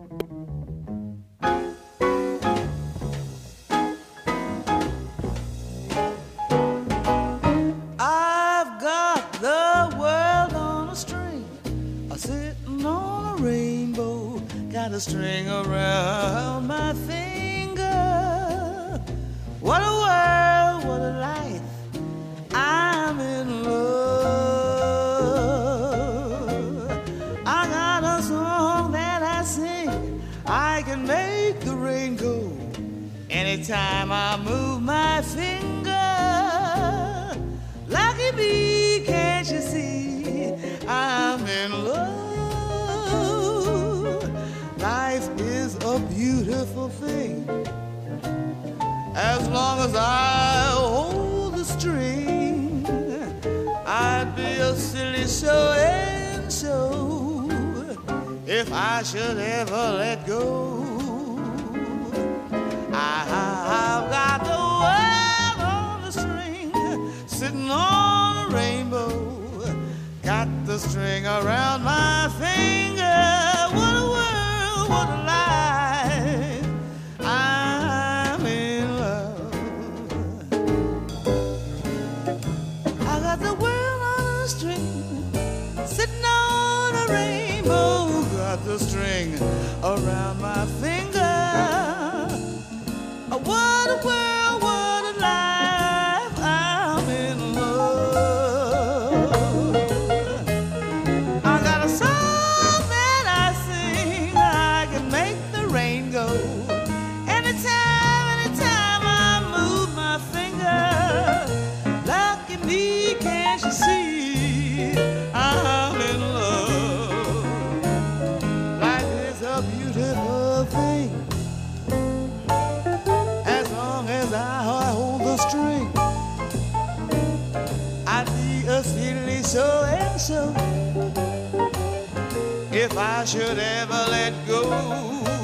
I've got the world on a string, sitting on a rainbow, got a string around my finger. What a world, what a life, I'm in love. I got a song that I sing, I can make the rain go anytime I move my finger. Lucky me, can't you see, I'm in love. Life is a beautiful thing, as long as I hold the string. I'd be a silly so-and-so if I should ever let go. I've got the world on the string, sitting on a rainbow, got the string around my finger. What a world, what a life, I'm in love. I got the world on a string, sitting on a rainbow, got the string around my finger. What a world, what a life, I'm in love. I got a song that I sing, I can make the rain go anytime, anytime I move my finger. Lucky me, can't you see, I'm in love. Life is a beautiful thing, as long as I hold the string. I'd be a silly so-and-so if I should ever let go.